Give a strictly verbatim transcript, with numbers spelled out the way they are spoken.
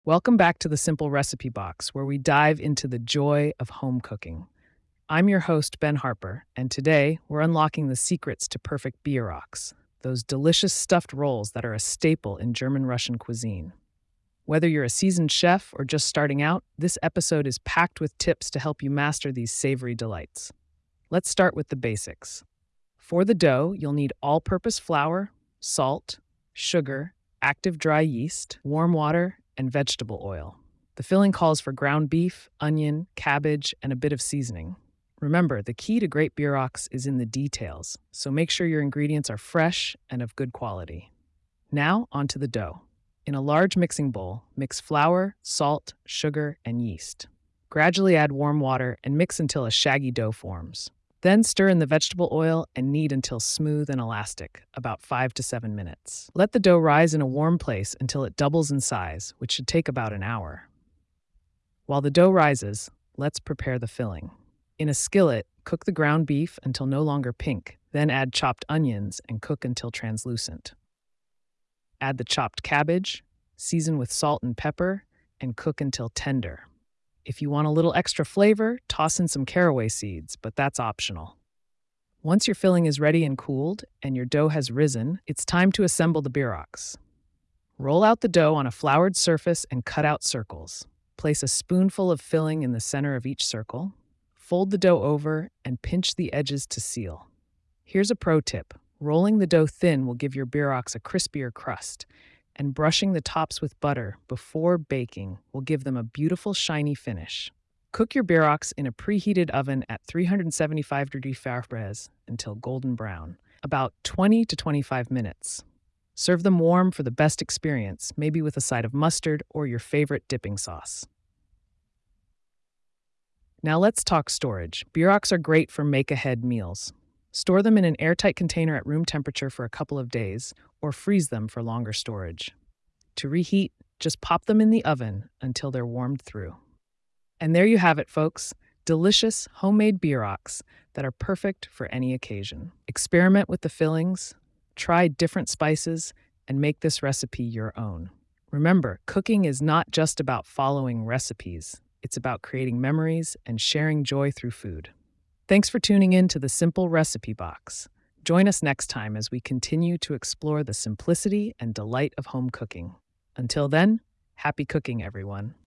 Welcome back to the Simple Recipe Box, where we dive into the joy of home cooking. I'm your host, Ben Harper, and today we're unlocking the secrets to perfect bieroks, those delicious stuffed rolls that are a staple in German Russian cuisine. Whether you're a seasoned chef or just starting out, this episode is packed with tips to help you master these savory delights. Let's start with the basics. For the dough, you'll need all purpose flour, salt, sugar, active dry yeast, warm water, and vegetable oil. The filling calls for ground beef, onion, cabbage, and a bit of seasoning. Remember, the key to great bieroks is in the details, so make sure your ingredients are fresh and of good quality. Now, onto the dough. In a large mixing bowl, mix flour, salt, sugar, and yeast. Gradually add warm water and mix until a shaggy dough forms. Then stir in the vegetable oil and knead until smooth and elastic, about five to seven minutes. Let the dough rise in a warm place until it doubles in size, which should take about an hour. While the dough rises, let's prepare the filling. In a skillet, cook the ground beef until no longer pink, then add chopped onions and cook until translucent. Add the chopped cabbage, season with salt and pepper, and cook until tender. If you want a little extra flavor, toss in some caraway seeds, but that's optional. Once your filling is ready and cooled, and your dough has risen, it's time to assemble the bieroks. Roll out the dough on a floured surface and cut out circles. Place a spoonful of filling in the center of each circle. Fold the dough over and pinch the edges to seal. Here's a pro tip. Rolling the dough thin will give your bieroks a crispier crust, and brushing the tops with butter before baking will give them a beautiful shiny finish. Cook your bieroks in a preheated oven at three hundred seventy-five degrees Fahrenheit until golden brown, about twenty to twenty-five minutes. Serve them warm for the best experience, maybe with a side of mustard or your favorite dipping sauce. Now let's talk storage. Bieroks are great for make-ahead meals. Store them in an airtight container at room temperature for a couple of days, or freeze them for longer storage. To reheat, just pop them in the oven until they're warmed through. And there you have it, folks. Delicious homemade bieroks that are perfect for any occasion. Experiment with the fillings, try different spices, and make this recipe your own. Remember, cooking is not just about following recipes. It's about creating memories and sharing joy through food. Thanks for tuning in to the Simple Recipe Box. Join us next time as we continue to explore the simplicity and delight of home cooking. Until then, happy cooking, everyone.